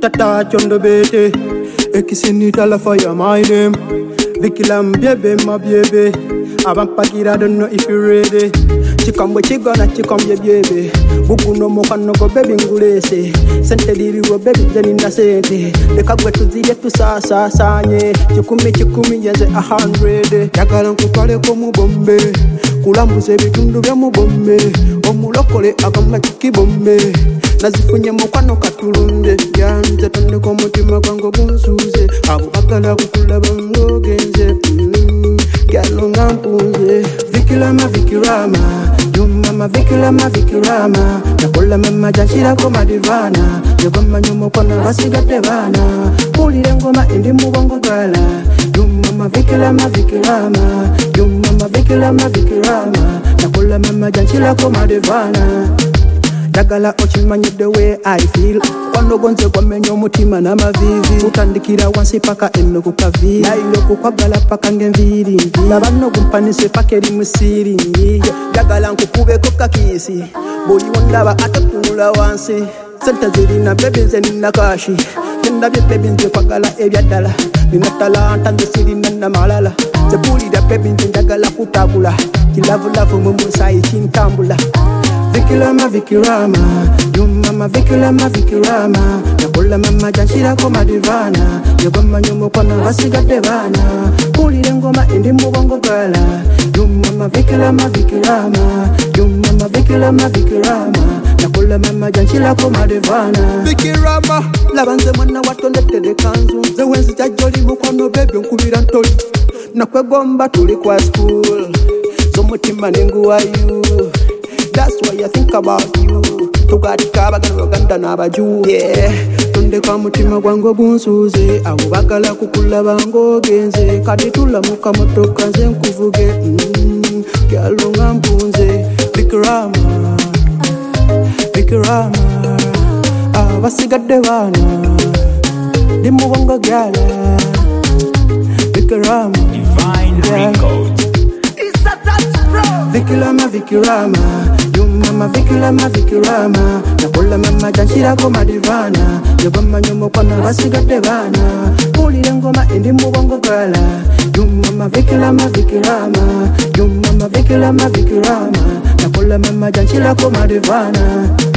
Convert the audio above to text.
Tata chondo bete Ekisini tala fire my name Vikilam baby my baby Avampagira don't know if you ready Chikambo chigona chikamye baby Buku no mokano go baby ngulese Sente diri go baby jeni na sente Dekagwe tuziye tu sa sanye Chikumi yenze 100 Yagala nkukale ko mubombe Kulambuze bitundu bya mubombe Omulokole agamba chikibombe Nazifunye mukwano katulunde Yanze tande ko mutima gwango gunsuze Abagala kukulaba ngogenze Galo ngampunze Vikilama vikirama Yumama vikirama Nakola mama janshira ko madivana Yogama nyumo kona basigate bana Pulire ngoma indi mubongo gala Yumama vikirama Yumama vikirama Nakola mama janshira ko madivana Dagala ochimanyi the way I feel Wano gonze kwa menyo mutima na mavivi Utandikira wansi paka eno kukavi Na ilo kukwagala paka ngenviri Labano kumpanise pakeri musiri Dagala nkukube koka kisi Boyi wandaba atatunula wansi Senta ziri na bebe zeni na kashi Tenda bebe nje kwagala ebya dala Nina talanta ndesiri na malala Zebuli da bebe nje dagala kutabula Kilavu mumusa chintambula Vikirama Yumama vikirama Nakola mama janshira ko madivana Yogama nyumo kona basigate bana Pulire ngoma indi mubongo gala Yumama vikirama Yumama vikirama Nakola mama janshira ko madivana Vikirama Labanze mwana watonde tede kanzu Zewenzi jajoli mukwano bebe nkubira ntoli Nakwegomba tuli kwa school Zomutima nengu wa you That's why I think about you Tugatika bagala ganda nabaju Yeah Tunde kwa mutima gwango gunsuze Abo bagala kukula bango genze Kaditula muka motoka nze nkuvuge Gyalo ngampunze Vikirama Abasigadde bana Dimu wango gyala Vikirama Divine Records Vikirama Yumama vikirama Nakola mama janshira ko madivana Yogama nyumo kona basigate bana Pulire ngoma indi mubongo gala Yumama vikirama Yumama vikirama Nakola mama janshira ko madivana